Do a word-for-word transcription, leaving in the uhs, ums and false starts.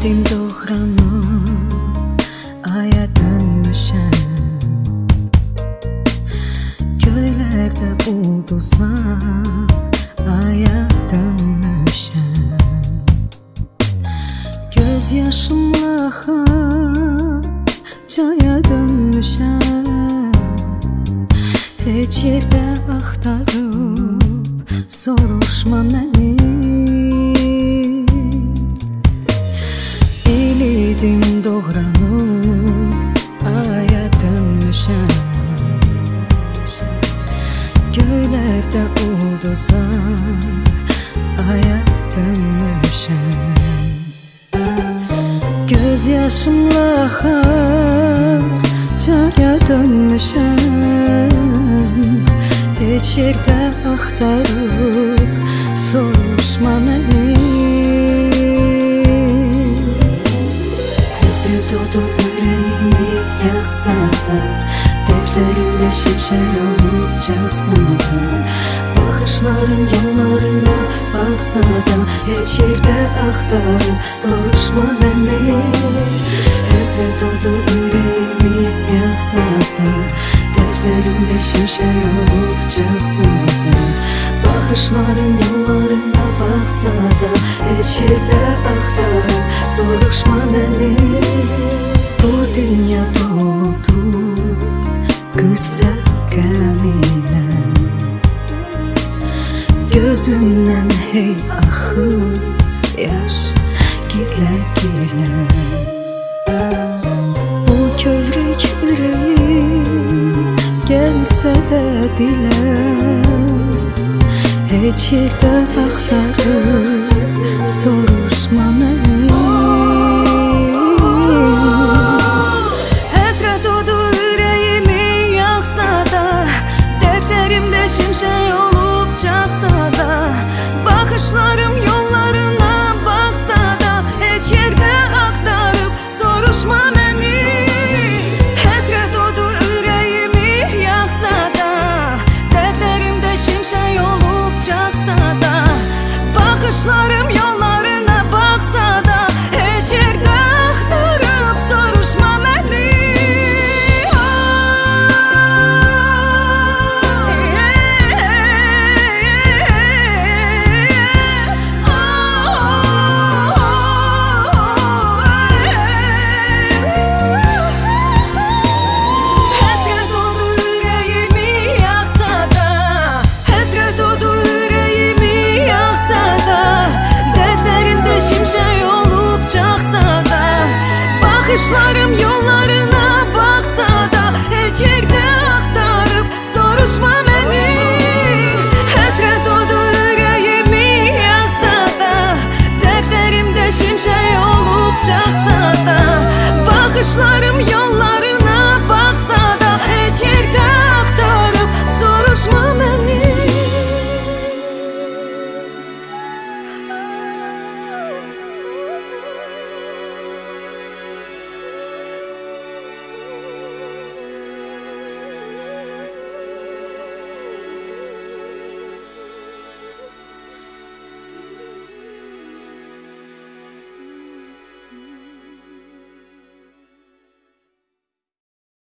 Bildim doğranı aya dönmüşəm, göylerde ulduza aya dönmüşəm. Göz yaşımla çaya dönmüşəm. Heç yerdə axtarıb soruşma məni. Bilidim doğranı aya dönmüşəm, göylerde ulduza aya dönmüşəm. Göz yaşımla çaya dönmüşəm. Heç yerdə axtarıb soruşma məni. Həsrət odu ürəyimi yaxsa da, dərdlərimdə şimşək olub çaxsa da, baxışlarım yollarına baxsa da, heç yerdə axtarıb soruşma məni. Həsrət odu ürəyimi yaxsa da, dərdlərimdə şimşək olub çaxsa da, baxışlarım yollarına baxsa da, heç yerdə axtarıb soruşma məni. Bu dünya doludur güzel qəminə, gözümdən hey axır yaş gilə-gilə. Bu kövrək ürəyim gəlsə də dilə, heç yerdə axtarıb soruşma məni. Həsrət odu ürəyimi yaxsa da, dərdlərimdə şimşək olub çaxsa da, baxışlarım yollarına baxsa da, heç yerdə axtarıb soruşma məni. Həsrət odu ürəyimi yaxsa da, dərdlərimdə şimşək olub çaxsa da, baxışlarım yollarına baxsa da, heç yerdə axtarıb soruşma məni. Həsrət odu ürəyimi yaxsa da, həsrət odu ürəyimi yaxsa da, dərdlərimdə şimşək olub çaxsa da, baxışlarım yollarına